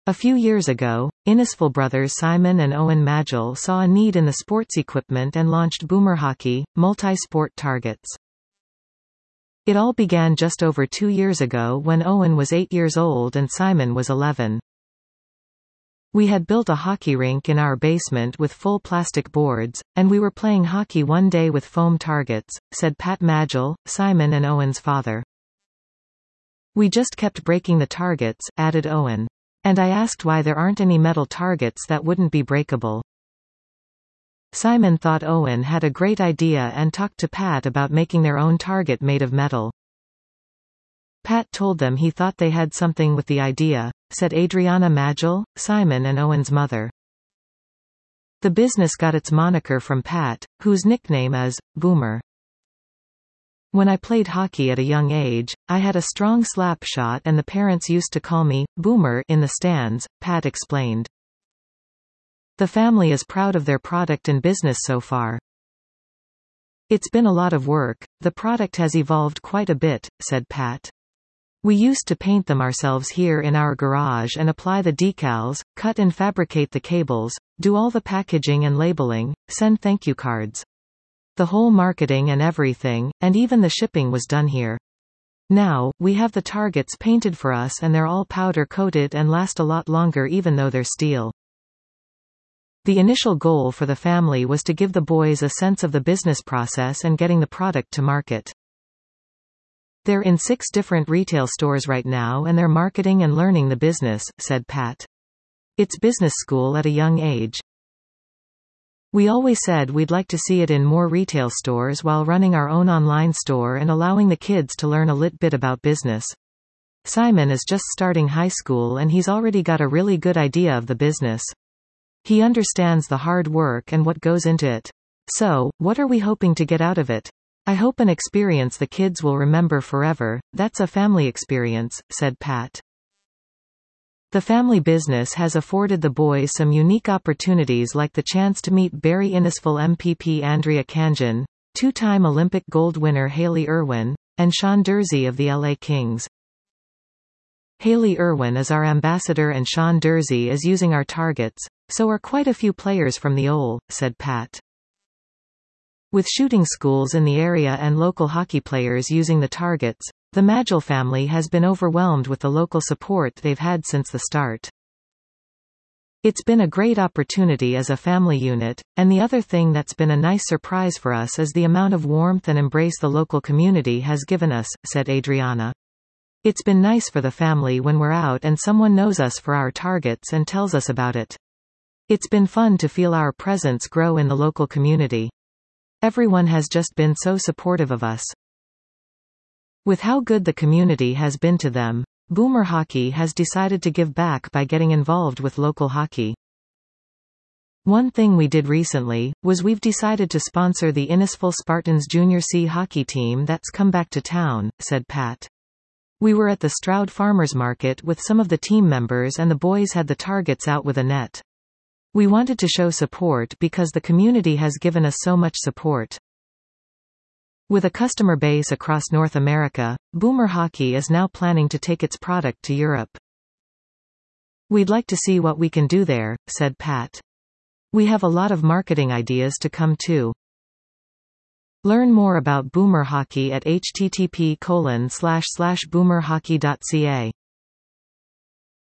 A few years ago, Innisfil brothers Simon and Owen Magel saw a need in the sports equipment and launched Boomer Hockey, multi-sport targets. It all began just over 2 years ago when Owen was 8 years old and Simon was 11. We had built a hockey rink in our basement with full plastic boards, and we were playing hockey one day with foam targets, said Pat Magel, Simon and Owen's father. We just kept breaking the targets, added Owen. And I asked why there aren't any metal targets that wouldn't be breakable. Simon thought Owen had a great idea and talked to Pat about making their own target made of metal. Pat told them he thought they had something with the idea, said Adriana Magel, Simon and Owen's mother. The business got its moniker from Pat, whose nickname is Boomer. When I played hockey at a young age, I had a strong slap shot and the parents used to call me Boomer in the stands, Pat explained. The family is proud of their product and business so far. It's been a lot of work, the product has evolved quite a bit, said Pat. We used to paint them ourselves here in our garage and apply the decals, cut and fabricate the cables, do all the packaging and labeling, send thank you cards. The whole marketing and everything, and even the shipping was done here. Now, we have the targets painted for us and they're all powder coated and last a lot longer even though they're steel. The initial goal for the family was to give the boys a sense of the business process and getting the product to market. They're in 6 different retail stores right now and they're marketing and learning the business, said Pat. It's business school at a young age. We always said we'd like to see it in more retail stores while running our own online store and allowing the kids to learn a little bit about business. Simon is just starting high school and he's already got a really good idea of the business. He understands the hard work and what goes into it. So, what are we hoping to get out of it? I hope an experience the kids will remember forever. That's a family experience, said Pat. The family business has afforded the boys some unique opportunities like the chance to meet Barrie Innisfil MPP Andrea Kangin, 2-time Olympic gold winner Hayley Irwin, and Sean Durzi of the LA Kings. Hayley Irwin is our ambassador and Sean Durzi is using our targets, so are quite a few players from the OL, said Pat. With shooting schools in the area and local hockey players using the targets, the Magel family has been overwhelmed with the local support they've had since the start. It's been a great opportunity as a family unit, and the other thing that's been a nice surprise for us is the amount of warmth and embrace the local community has given us, said Adriana. It's been nice for the family when we're out and someone knows us for our targets and tells us about it. It's been fun to feel our presence grow in the local community. Everyone has just been so supportive of us. With how good the community has been to them, Boomer Hockey has decided to give back by getting involved with local hockey. One thing we did recently, was we've decided to sponsor the Innisfil Spartans Junior C hockey team that's come back to town, said Pat. We were at the Stroud Farmers Market with some of the team members and the boys had the targets out with a net. We wanted to show support because the community has given us so much support. With a customer base across North America, Boomer Hockey is now planning to take its product to Europe. We'd like to see what we can do there, said Pat. We have a lot of marketing ideas to come too. Learn more about Boomer Hockey at http://boomerhockey.ca.